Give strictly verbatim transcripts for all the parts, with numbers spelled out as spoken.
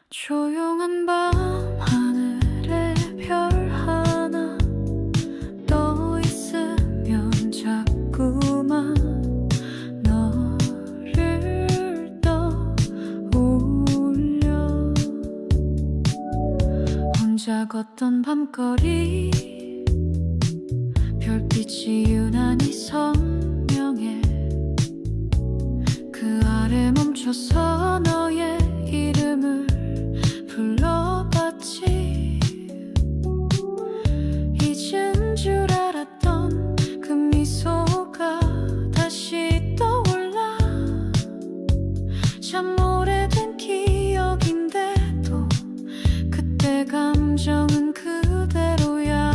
조용한 밤 하늘에 별 하나 떠 있으면 자꾸만 너를 떠올려. 혼자 걷던 밤거리 별빛이 유난히 선명해. 그 아래 멈춰서 너의 이름을 불러봤지. 잊은 줄 알았던 그 미소가 다시 떠올라. 참 오래된 기억인데도 그때 감정은 그대로야.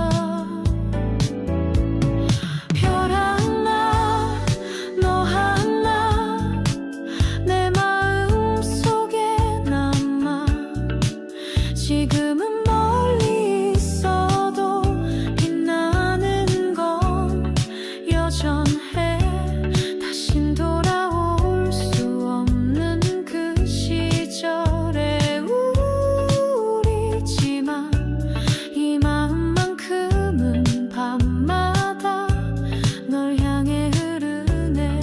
별 하나 너 하나 내 마음속에 남아. 지금은 멀리 있어도 빛나는 건 여전해. 다신 돌아올 수 없는 그 시절에 우리지만 이 마음만큼은 밤마다 널 향해 흐르네.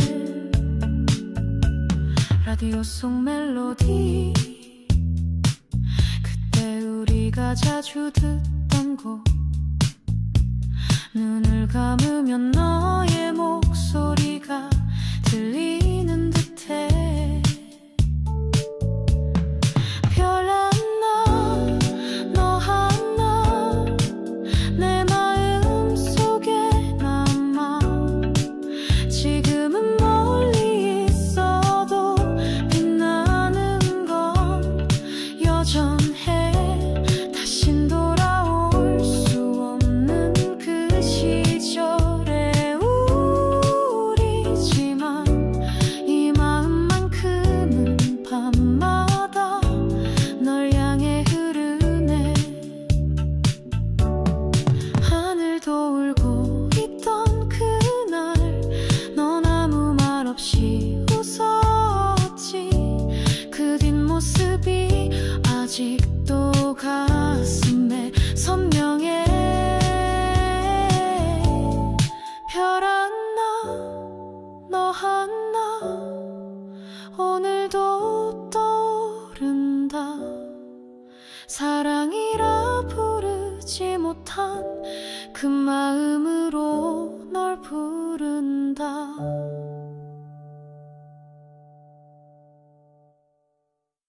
라디오 속 멜로디 그때 우리가 자주 듣던 곡. 눈을 감으면 너의 목소리가 들리는 듯해. 별 하나 너 하나 내 마음속에 남아. 지금은 멀리 있어도 빛나는 건 여전해. 다신 돌아올 수 없는 그 시절에 우리지만 이 마음만큼은 밤마다 널 향해 흐르네. 하늘도 울고 있던 그날 넌 아무 말 없이 웃었지. 그 뒷모습이 아직도 가슴에 선명해. 별 하나 너 하나 오늘도 떠오른다. 사랑이라 부르지 못한 그 마음으로